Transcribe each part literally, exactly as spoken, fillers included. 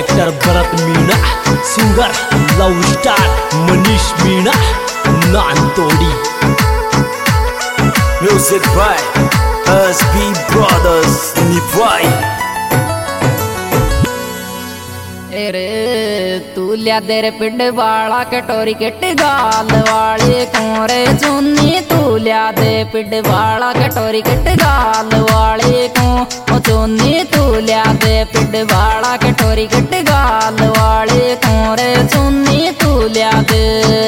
Director Bharat Meena, singer Love Star Manish Meena, नांतोड़ी। Music by S B brothers निभाई। रे तू लिया देर पिंड वाला कटोरी कट गाल वाले कोरे चुन्नी, तू लिया दे पिंड वाला कटोरी कट गाल वाले को चुन्नी, तू लिया दे पिंड वाला कटोरी कट गाल वाले कोरे चुन्नी, तू लिया दे।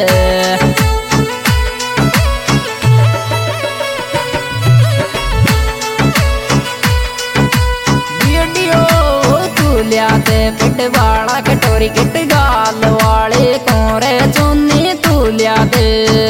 लिया दे पिंड वाला कटोरी कट गाल वाले कोरे चुन्नी, तू लिया दे।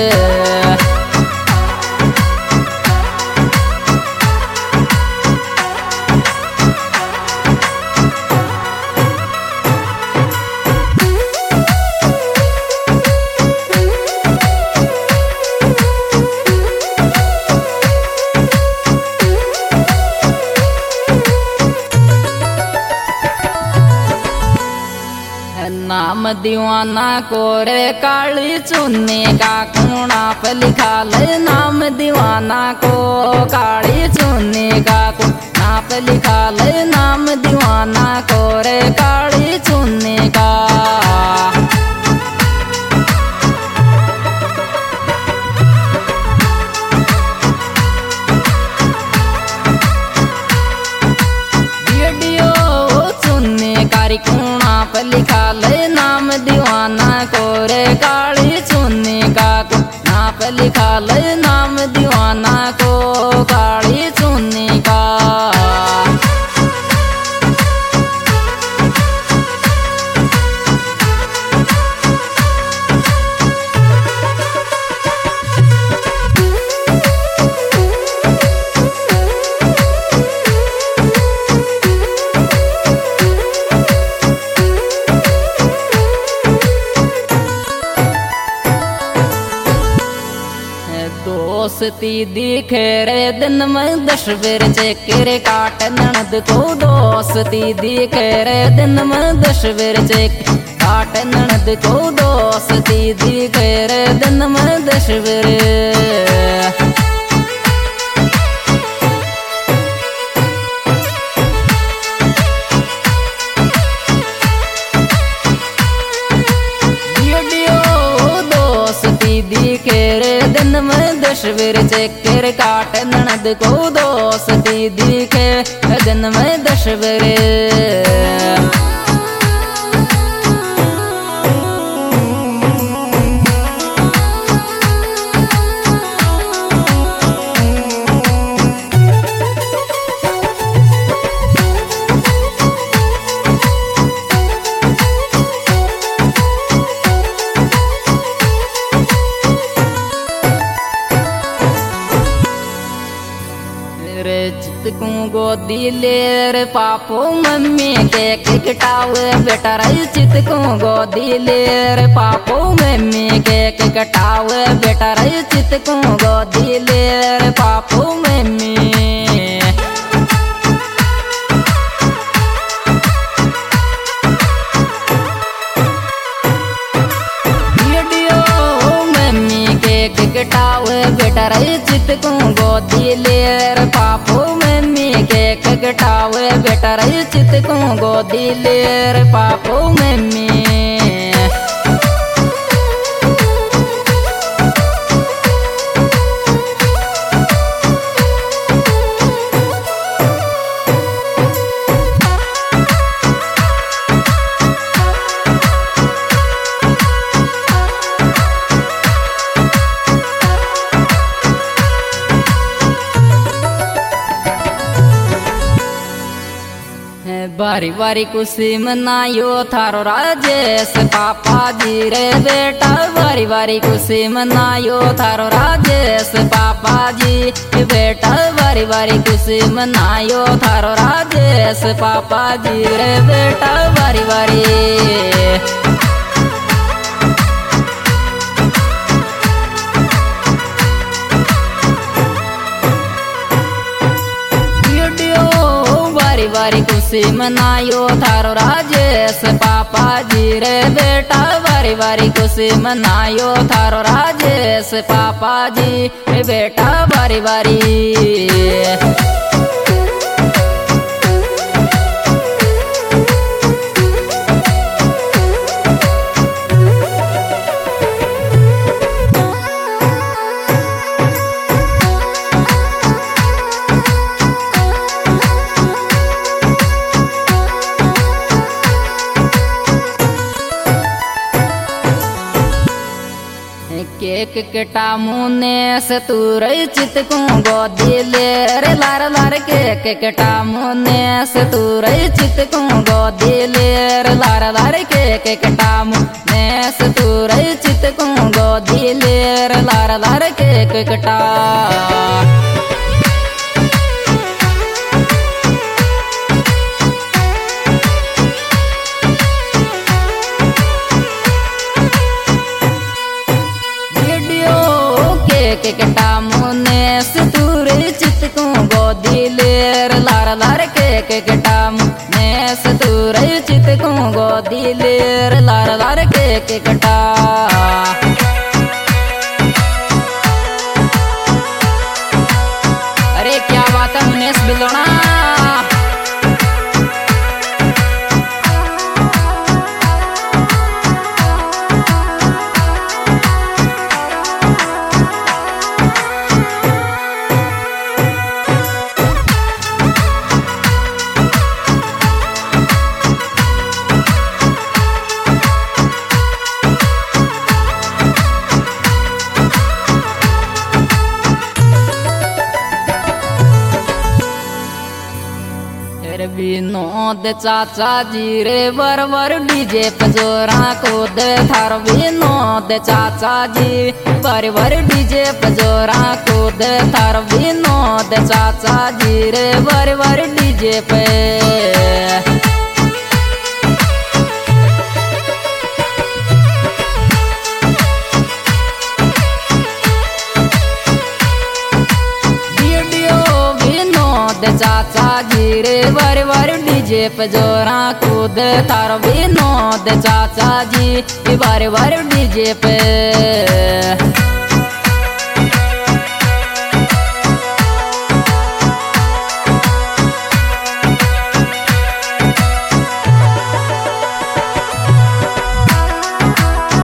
नाम दीवाना कोरे काली चुन्नी का कूणा पे लिखा ले, नाम दीवाना को काली चुन्नी का कूणा पे लिखा ले, नाम दीवाना कोरे काली चुन्नी का। कूणा पे लिखा ले, नाम दीवाना कोरे काली चुन्नी का कूणा पे लिखा ले, नाम दीवाना को काली चुन्नी का। दोस्ती दिखे रे दिन में दस बेर चेकर काट ननद को, दोस्ती दिखे रे दिन में दस बेर चेक काट ननद को, दोस्ती दिखे रे दिन में दस बेर। दिखे रे दिन में दस बेर चेकर काट ननद को, दोस्ती दिखे दिन में दस बेर। चितकू गोदी लेर पापो मम्मी केक कटावे बेटा रे, चितकू गोदी लेर पापो मम्मी केक कटावे बेटा रे, चितकू गोदी लेर पापो मम्मी। कटावे बेटा रे, चितकू गोदी लेर पापो मम्मी केक कटावे बेटा रे, चितकू गोदी लेर पापो मम्मी। बारी बारी खुशी मनायो थारो राजेश पापा जी रे बेटा, बारी बारी खुशी मनायो थारो राजेश पापा जी बेटा, बारी बारी खुशी मनायो थारो राजेश पापा जी रे बेटा, बारी बारी। बारी खुशी मनायो थारो राजेश पापा जी रे बेटा बारी बारी खुशी मनायो थारो राजेश पापा जी बेटा बारी बारी। केक केटा मुने से तू रही चित को गोदी ले रे लार लार केक केटा मुने से तू रही चित को गोदी ले रे लार लार केक केटा मुने से तू रही चित को गोदी ले रे लार लार केक केटा। केकटा मुने से दूर चित को गोदी ले लार लार केकटा मुने से दूर चित को गोदी ले लार लार केकटा। अरे क्या बात है मुनेश बिलोना। विनोद चाचा जी रे बर बर डीजे पजोरा को दे थार विनोद चाचा जी बर बर डीजे पजोरा को दे थार विनोद चाचा जी रे बर बर डीजे पे। चाचा जी रे बार बार डीजे पे जोरा कूद थारो विनोद चाचा जी बार बार डीजे पे।